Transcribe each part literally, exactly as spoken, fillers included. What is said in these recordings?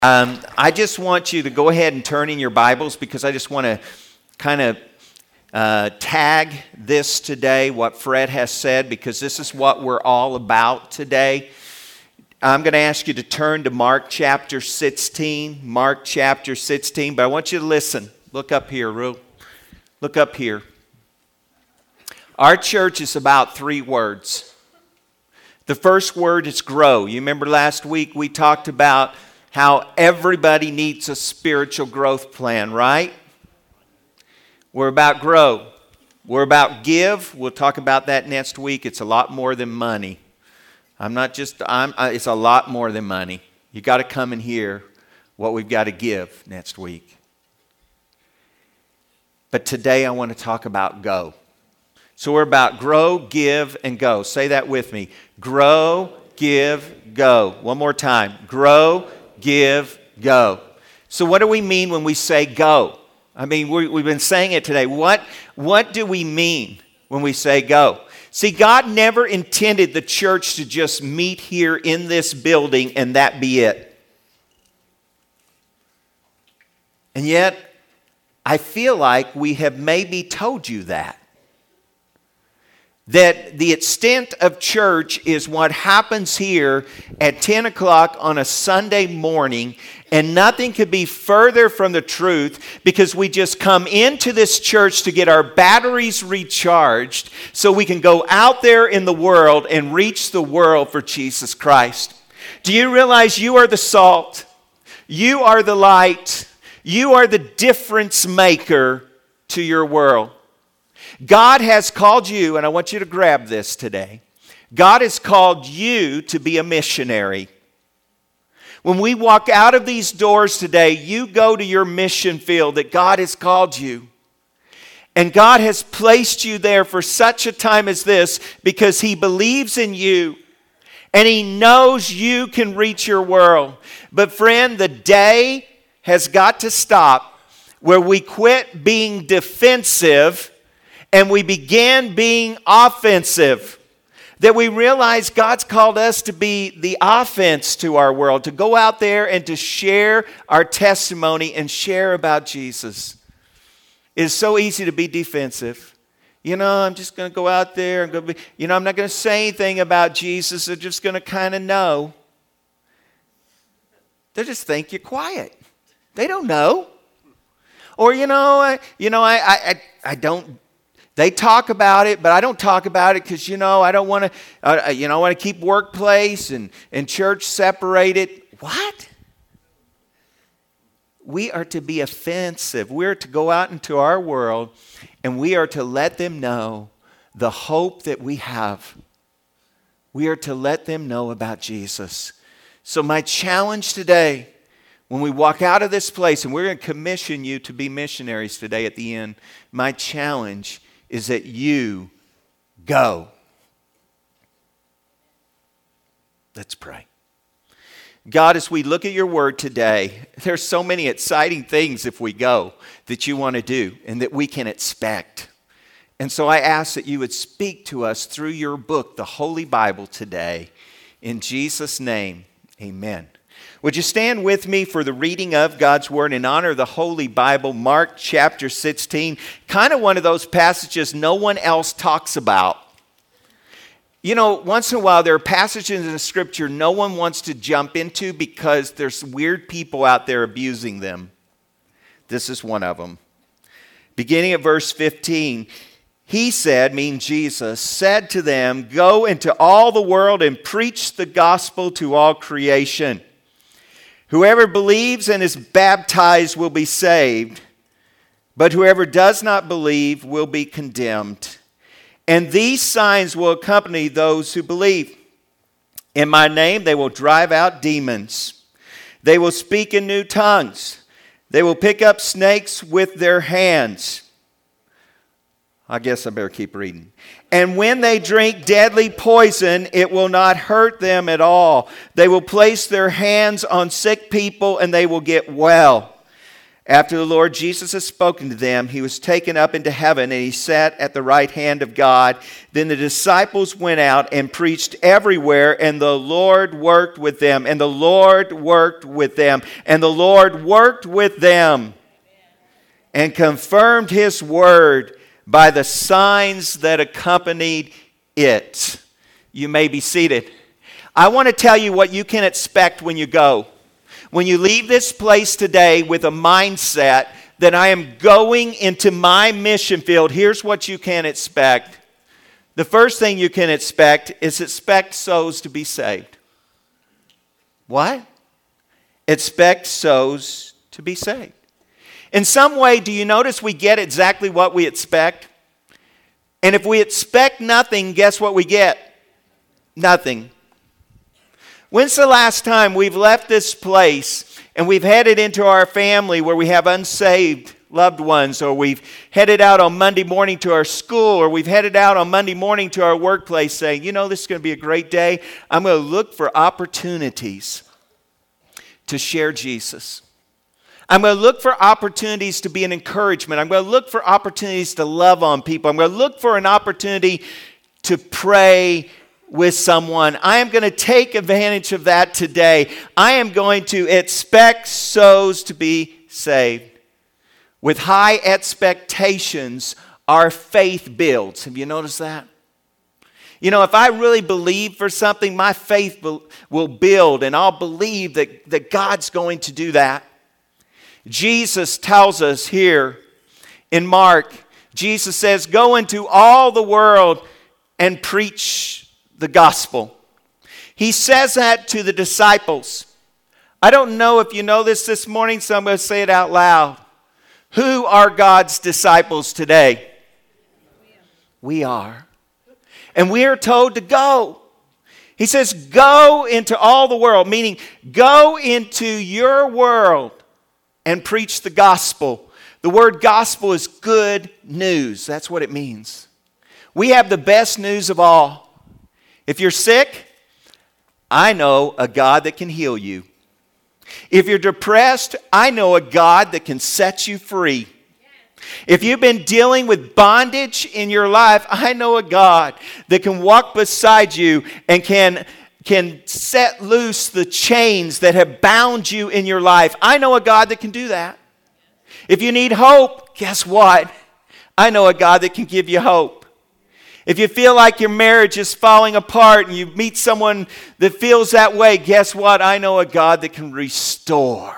Um, I just want you to go ahead and turn in your Bibles because I just want to kind of uh, tag this today, what Fred has said, because this is what we're all about today. I'm going to ask you to turn to Mark chapter sixteen, Mark chapter sixteen, but I want you to listen. Look up here, Ru. Look up here. Our church is about three words. The first word is grow. You remember last week we talked about how everybody needs a spiritual growth plan, right? We're about grow. We're about give. We'll talk about that next week. It's a lot more than money. I'm not just, I'm, it's a lot more than money. You got to come and hear what we've got to give next week. But today I want to talk about go. So we're about grow, give, and go. Say that with me. Grow, give, go. One more time. Grow, give, go. So what do we mean when we say go? I mean, we, we've been saying it today. What, what do we mean when we say go? See, God never intended the church to just meet here in this building and that be it. And yet, I feel like we have maybe told you that. That the extent of church is what happens here at ten o'clock on a Sunday morning, and nothing could be further from the truth, because we just come into this church to get our batteries recharged so we can go out there in the world and reach the world for Jesus Christ. Do you realize you are the salt? You are the light. You are the difference maker to your world. God has called you, and I want you to grab this today. God has called you to be a missionary. When we walk out of these doors today, you go to your mission field that God has called you. And God has placed you there for such a time as this because He believes in you. And He knows you can reach your world. But friend, the day has got to stop where we quit being defensive and we began being offensive. That we realize God's called us to be the offense to our world, to go out there and to share our testimony and share about Jesus. It is so easy to be defensive. You know, I'm just going to go out there and go be, you know, I'm not going to say anything about Jesus. They're just going to kind of know. They just think you're quiet. They don't know. Or, you know, I, you know, I, I, I don't. They talk about it, but I don't talk about it because, you know, I don't want to, uh, you know, I want to keep workplace and, and church separated. What? We are to be offensive. We're to go out into our world and we are to let them know the hope that we have. We are to let them know about Jesus. So my challenge today, when we walk out of this place, and we're going to commission you to be missionaries today at the end, my challenge is that you go. Let's pray. God, as we look at your word today, there's so many exciting things if we go that you want to do and that we can expect. And so I ask that you would speak to us through your book, the Holy Bible, today. In Jesus' name, amen. Would you stand with me for the reading of God's Word in honor of the Holy Bible, Mark chapter sixteen, kind of one of those passages no one else talks about. You know, once in a while there are passages in the Scripture no one wants to jump into because there's weird people out there abusing them. This is one of them. Beginning at verse fifteen, He said, meaning Jesus, said to them, "Go into all the world and preach the gospel to all creation. Whoever believes and is baptized will be saved, but whoever does not believe will be condemned. And these signs will accompany those who believe. In my name they will drive out demons. They will speak in new tongues. They will pick up snakes with their hands." I guess I better keep reading. "And when they drink deadly poison, it will not hurt them at all. They will place their hands on sick people and they will get well. After the Lord Jesus had spoken to them, he was taken up into heaven, and he sat at the right hand of God. Then the disciples went out and preached everywhere, and the Lord worked with them, and the Lord worked with them, and the Lord worked with them, and confirmed his word by the signs that accompanied it. You may be seated. I want to tell you what you can expect when you go. When you leave this place today with a mindset that I am going into my mission field, here's what you can expect. The first thing you can expect is expect souls to be saved. What? Expect souls to be saved. In some way, do you notice we get exactly what we expect? And if we expect nothing, guess what we get? Nothing. When's the last time we've left this place and we've headed into our family where we have unsaved loved ones, or we've headed out on Monday morning to our school, or we've headed out on Monday morning to our workplace saying, you know, this is going to be a great day. I'm going to look for opportunities to share Jesus. I'm going to look for opportunities to be an encouragement. I'm going to look for opportunities to love on people. I'm going to look for an opportunity to pray with someone. I am going to take advantage of that today. I am going to expect souls to be saved. With high expectations, our faith builds. Have you noticed that? You know, if I really believe for something, my faith will build, and I'll believe that, that God's going to do that. Jesus tells us here in Mark, Jesus says, go into all the world and preach the gospel. He says that to the disciples. I don't know if you know this this morning, so I'm going to say it out loud. Who are God's disciples today? We are. And we are told to go. He says, go into all the world, meaning go into your world and preach the gospel. The word gospel is good news. That's what it means. We have the best news of all. If you're sick, I know a God that can heal you. If you're depressed, I know a God that can set you free. If you've been dealing with bondage in your life, I know a God that can walk beside you and can, can set loose the chains that have bound you in your life. I know a God that can do that. If you need hope, guess what? I know a God that can give you hope. If you feel like your marriage is falling apart and you meet someone that feels that way, guess what? I know a God that can restore.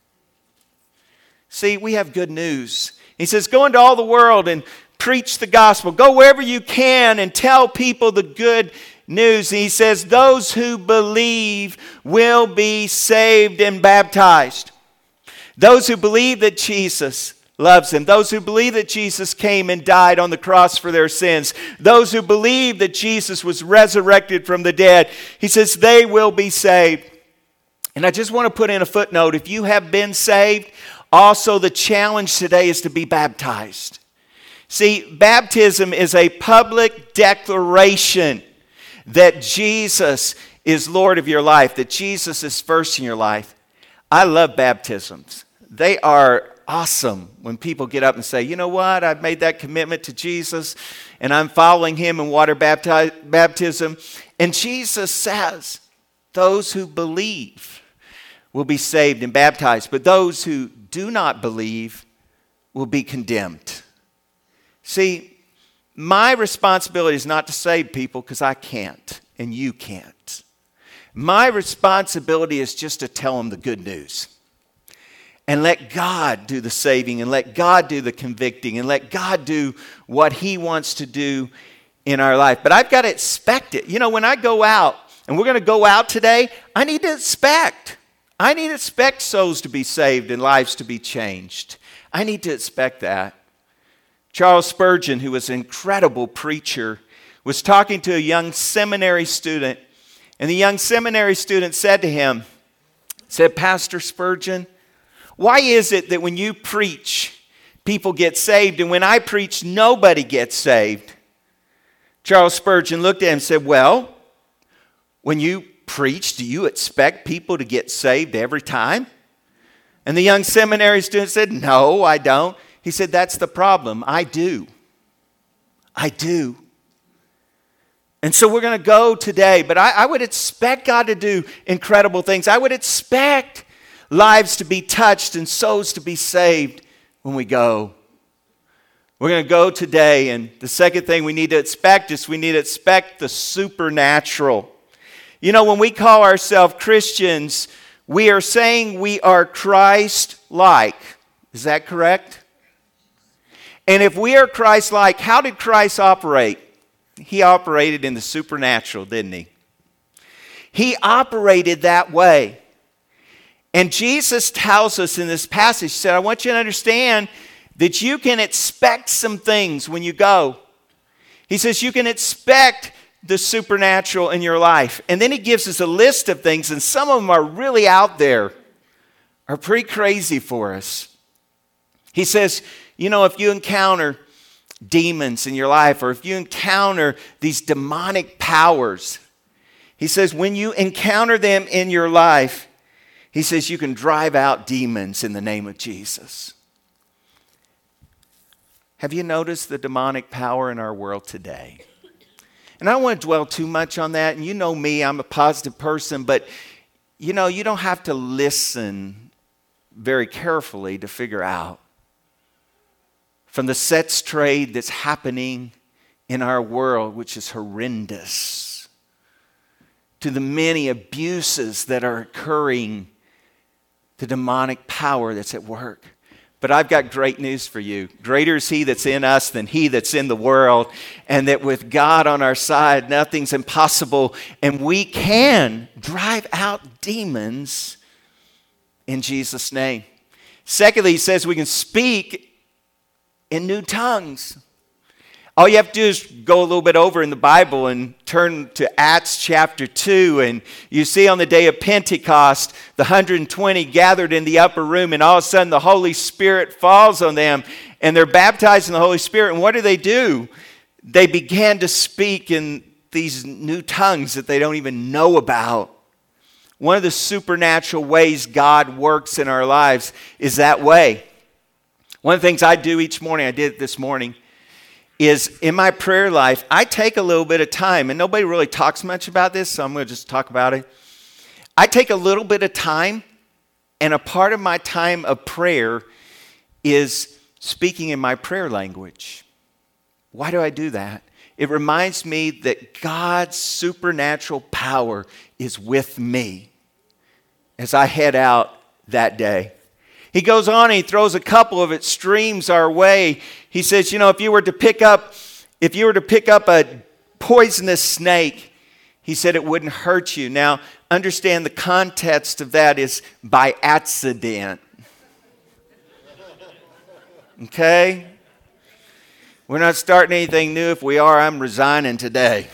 See, we have good news. He says, go into all the world and preach the gospel. Go wherever you can and tell people the good news. And he says, those who believe will be saved and baptized. Those who believe that Jesus loves them. Those who believe that Jesus came and died on the cross for their sins. Those who believe that Jesus was resurrected from the dead. He says they will be saved. And I just want to put in a footnote. If you have been saved, also the challenge today is to be baptized. See, baptism is a public declaration that Jesus is Lord of your life, that Jesus is first in your life. I love baptisms. They are awesome when people get up and say, you know what, I've made that commitment to Jesus and I'm following him in water bapti- baptism. And Jesus says, those who believe will be saved and baptized, but those who do not believe will be condemned. See, my responsibility is not to save people because I can't and you can't. My responsibility is just to tell them the good news. And let God do the saving, and let God do the convicting, and let God do what he wants to do in our life. But I've got to expect it. You know, when I go out, and we're going to go out today, I need to expect. I need to expect souls to be saved and lives to be changed. I need to expect that. Charles Spurgeon, who was an incredible preacher, was talking to a young seminary student. And the young seminary student said to him, said, Pastor Spurgeon, why is it that when you preach, people get saved, and when I preach, nobody gets saved? Charles Spurgeon looked at him and said, well, when you preach, do you expect people to get saved every time? And the young seminary student said, no, I don't. He said, that's the problem. I do. I do. And so we're going to go today, but I, I would expect God to do incredible things. I would expect lives to be touched and souls to be saved when we go. We're going to go today, and the second thing we need to expect is we need to expect the supernatural. You know, when we call ourselves Christians, we are saying we are Christ-like. Is that correct? And if we are Christ-like, how did Christ operate? He operated in the supernatural, didn't he? He operated that way. And Jesus tells us in this passage, he said, I want you to understand that you can expect some things when you go. He says you can expect the supernatural in your life. And then he gives us a list of things, and some of them are really out there, are pretty crazy for us. He says, you know, if you encounter demons in your life, or if you encounter these demonic powers, he says when you encounter them in your life, he says you can drive out demons in the name of Jesus. Have you noticed the demonic power in our world today? And I don't want to dwell too much on that. And you know me, I'm a positive person, but you know, you don't have to listen very carefully to figure out. From the sex trade that's happening in our world, which is horrendous, to the many abuses that are occurring, the demonic power that's at work. But I've got great news for you. Greater is he that's in us than he that's in the world. And that with God on our side, nothing's impossible. And we can drive out demons in Jesus' name. Secondly, he says we can speak in new tongues. All you have to do is go a little bit over in the Bible and turn to Acts chapter two, and you see on the day of Pentecost, the one hundred twenty gathered in the upper room, and all of a sudden the Holy Spirit falls on them, and they're baptized in the Holy Spirit. And what do they do? They began to speak in these new tongues that they don't even know about. One of the supernatural ways God works in our lives is that way. One of the things I do each morning, I did it this morning, is in my prayer life, I take a little bit of time, and nobody really talks much about this, so I'm going to just talk about it. I take a little bit of time, and a part of my time of prayer is speaking in my prayer language. Why do I do that? It reminds me that God's supernatural power is with me as I head out that day. He goes on and he throws a couple of extremes our way. He says, you know, if you were to pick up, if you were to pick up a poisonous snake, he said it wouldn't hurt you. Now, understand the context of that is by accident. Okay? We're not starting anything new. If we are, I'm resigning today.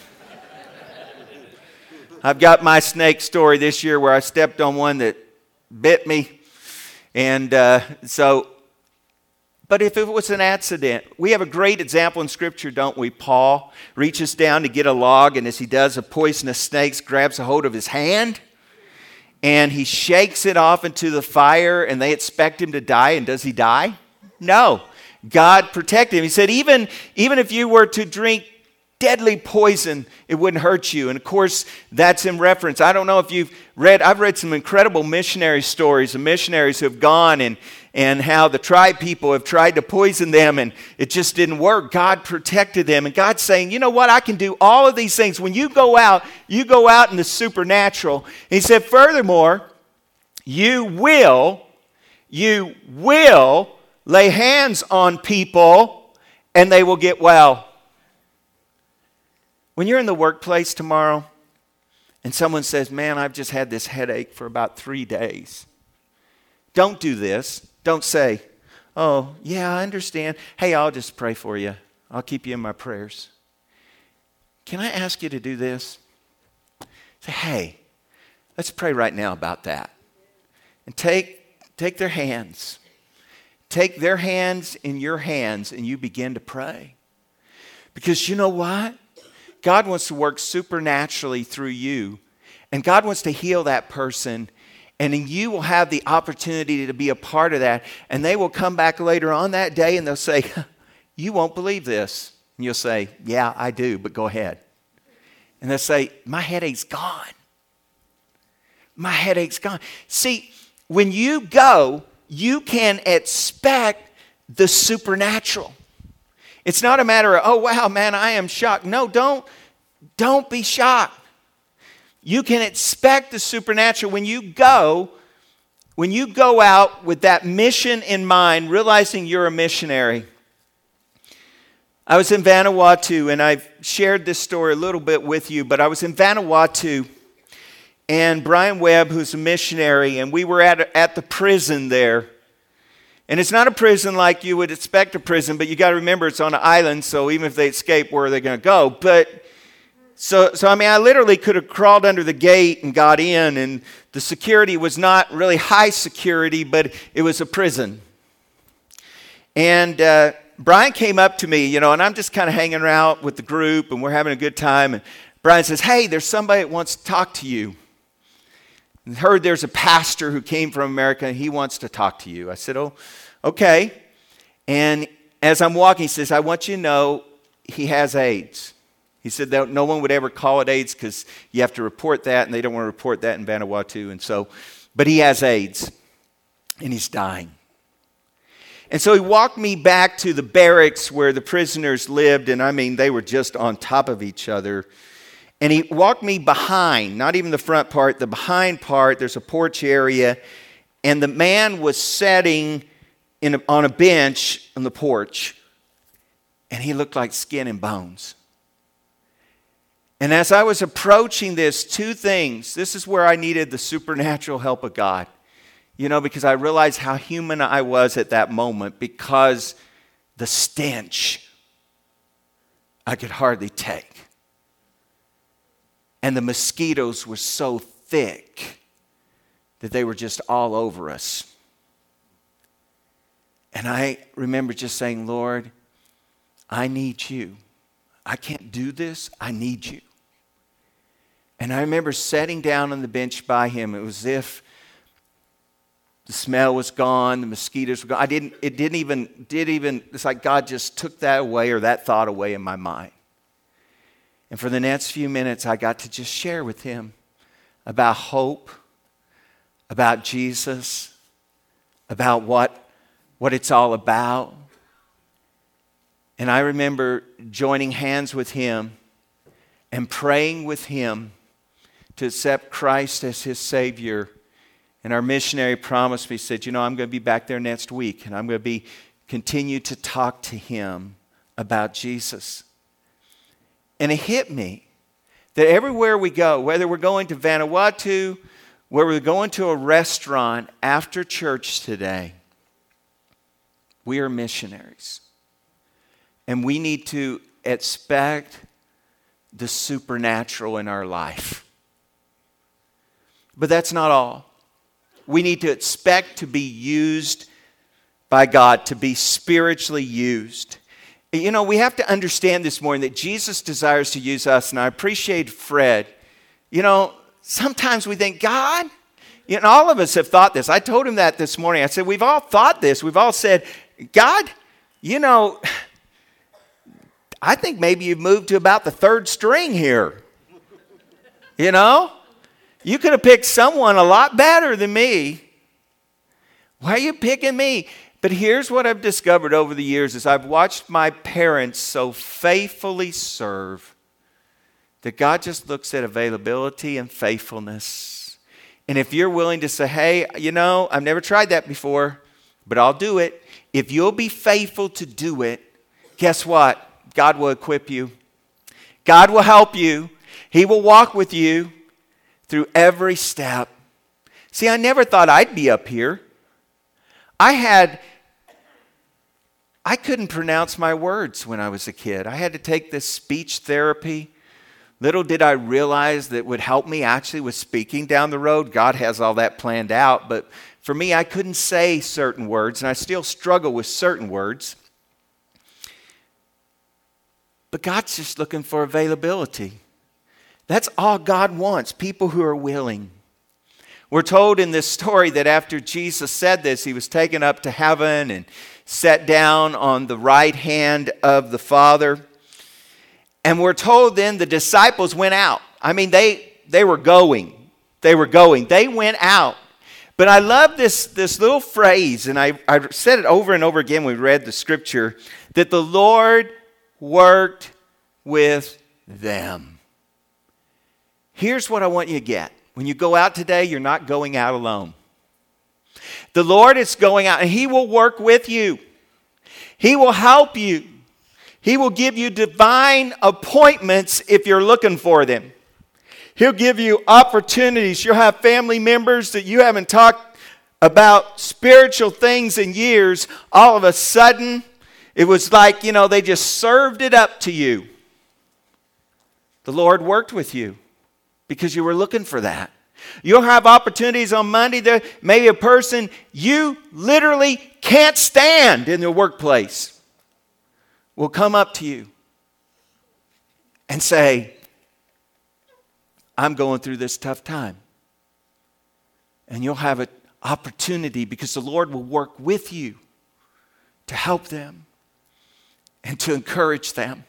I've got my snake story this year where I stepped on one that bit me. And uh, so, but if it was an accident, we have a great example in Scripture, don't we? Paul reaches down to get a log, and as he does, a poisonous snake grabs a hold of his hand, and he shakes it off into the fire, and they expect him to die, and does he die? No. God protected him. He said, even, even if you were to drink deadly poison, it wouldn't hurt you. And of course, that's in reference. I don't know if you've read, I've read some incredible missionary stories of missionaries who have gone and, and how the tribe people have tried to poison them and it just didn't work. God protected them. And God's saying, you know what? I can do all of these things. When you go out, you go out in the supernatural. And he said, furthermore, you will, you will lay hands on people and they will get well. When you're in the workplace tomorrow and someone says, man, I've just had this headache for about three days. Don't do this. Don't say, oh, yeah, I understand. Hey, I'll just pray for you. I'll keep you in my prayers. Can I ask you to do this? Say, hey, let's pray right now about that. And take, take their hands. Take their hands in your hands and you begin to pray. Because you know what? God wants to work supernaturally through you. And God wants to heal that person. And then you will have the opportunity to be a part of that. And they will come back later on that day and they'll say, you won't believe this. And you'll say, yeah, I do, but go ahead. And they'll say, my headache's gone. My headache's gone. See, when you go, you can expect the supernatural. It's not a matter of, oh, wow, man, I am shocked. No, don't, don't be shocked. You can expect the supernatural when you go, when you go out with that mission in mind, realizing you're a missionary. I was in Vanuatu, and I've shared this story a little bit with you, but I was in Vanuatu, and Brian Webb, who's a missionary, and we were at, at the prison there. And it's not a prison like you would expect a prison, but you got to remember it's on an island, so even if they escape, where are they going to go? But, so, so I mean, I literally could have crawled under the gate and got in, and the security was not really high security, but it was a prison. And uh, Brian came up to me, you know, and I'm just kind of hanging around with the group, and we're having a good time. And Brian says, hey, there's somebody that wants to talk to you. And heard there's a pastor who came from America, and he wants to talk to you. I said, oh, okay. And as I'm walking, he says, I want you to know he has AIDS. He said that no one would ever call it AIDS because you have to report that, and they don't want to report that in Vanuatu. And so, but he has AIDS, and he's dying. And so he walked me back to the barracks where the prisoners lived, and I mean, they were just on top of each other. And he walked me behind, not even the front part, the behind part. There's a porch area, and the man was sitting in a, on a bench on the porch, and he looked like skin and bones. And as I was approaching this, two things. This is where I needed the supernatural help of God. You know, because I realized how human I was at that moment, because the stench I could hardly take. And the mosquitoes were so thick that they were just all over us. And I remember just saying, Lord, I need you. I can't do this. I need you. And I remember sitting down on the bench by him. It was as if the smell was gone, the mosquitoes were gone. I didn't, it didn't even, did even, it's like God just took that away, or that thought away in my mind. And for the next few minutes, I got to just share with him about hope, about Jesus, about what, what it's all about. And I remember joining hands with him and praying with him to accept Christ as his Savior. And our missionary promised me, said, you know, I'm going to be back there next week, and I'm going to be continue to talk to him about Jesus. And it hit me that everywhere we go, whether we're going to Vanuatu, whether we're going to a restaurant after church today, we are missionaries. And we need to expect the supernatural in our life. But that's not all. We need to expect to be used by God, to be spiritually used. You know, we have to understand this morning that Jesus desires to use us, and I appreciate Fred. You know, sometimes we think, God, you know, all of us have thought this. I told him that this morning. I said, we've all thought this. We've all said, God, you know, I think maybe you've moved to about the third string here. You know? You could have picked someone a lot better than me. Why are you picking me? But here's what I've discovered over the years is I've watched my parents so faithfully serve that God just looks at availability and faithfulness. And if you're willing to say, hey, you know, I've never tried that before, but I'll do it. If you'll be faithful to do it, guess what? God will equip you. God will help you. He will walk with you through every step. See, I never thought I'd be up here. I had, I couldn't pronounce my words when I was a kid. I had to take this speech therapy. Little did I realize that would help me actually with speaking down the road. God has all that planned out. But for me, I couldn't say certain words, and I still struggle with certain words. But God's just looking for availability. That's all God wants, people who are willing. we're told in this story that after Jesus said this, he was taken up to heaven and sat down on the right hand of the Father. And we're told then the disciples went out. I mean, they, they were going. They were going. They went out. But I love this, this little phrase, and I, I said it over and over again when we read the scripture, that the Lord worked with them. Here's what I want you to get. When you go out today, you're not going out alone. The Lord is going out, and He will work with you. He will help you. He will give you divine appointments if you're looking for them. He'll give you opportunities. You'll have family members that you haven't talked about spiritual things in years. All of a sudden, it was like, you know, they just served it up to you. The Lord worked with you because you were looking for that. You'll have opportunities on Monday. There may be a person you literally can't stand in the workplace will come up to you and say, I'm going through this tough time. And you'll have an opportunity because the Lord will work with you to help them and to encourage them.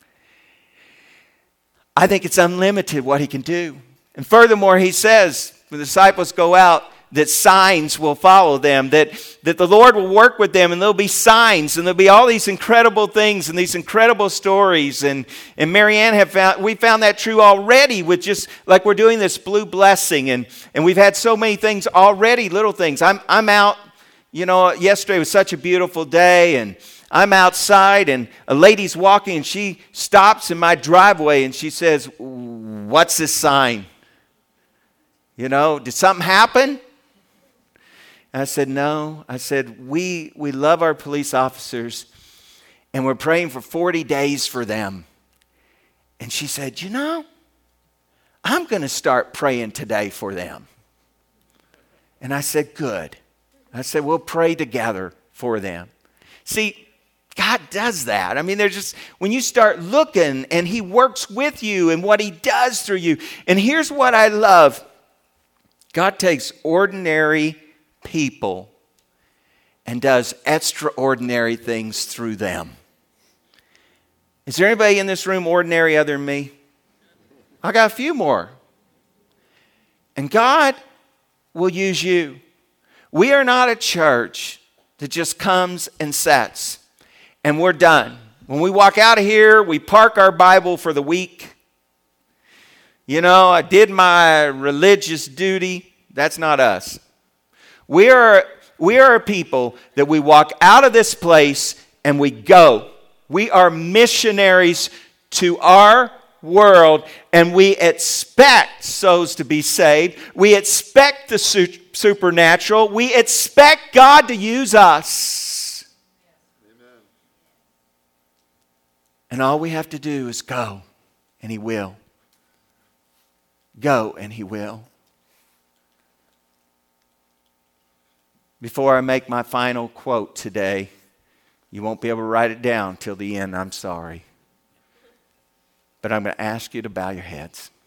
I think it's unlimited what He can do. And furthermore, He says, when the disciples go out, that signs will follow them, that, that the Lord will work with them, and there'll be signs, and there'll be all these incredible things and these incredible stories. And, and Marianne have found, we found that true already with just like we're doing this Blue Blessing, and, and we've had so many things already, little things. I'm, I'm out, you know, yesterday was such a beautiful day, and I'm outside, and a lady's walking, and she stops in my driveway, and she says, what's this sign? You know, did something happen? And I said, no. I said, we, we love our police officers, and we're praying for forty days for them. And she said, you know, I'm going to start praying today for them. And I said, good. I said, we'll pray together for them. See, God does that. I mean, there's just, when you start looking, and He works with you and what He does through you. And here's what I love. God takes ordinary people and does extraordinary things through them. Is there anybody in this room ordinary other than me? I got a few more. And God will use you. We are not a church that just comes and sets and we're done. When we walk out of here, we park our Bible for the week. You know, I did my religious duty. That's not us. We are, we are a people that we walk out of this place and we go. We are missionaries to our world, and we expect souls to be saved. We expect the su- supernatural. We expect God to use us. Amen. And all we have to do is go, and He will. Go, and He will. Before I make my final quote today, you won't be able to write it down till the end, I'm sorry. But I'm going to ask you to bow your heads.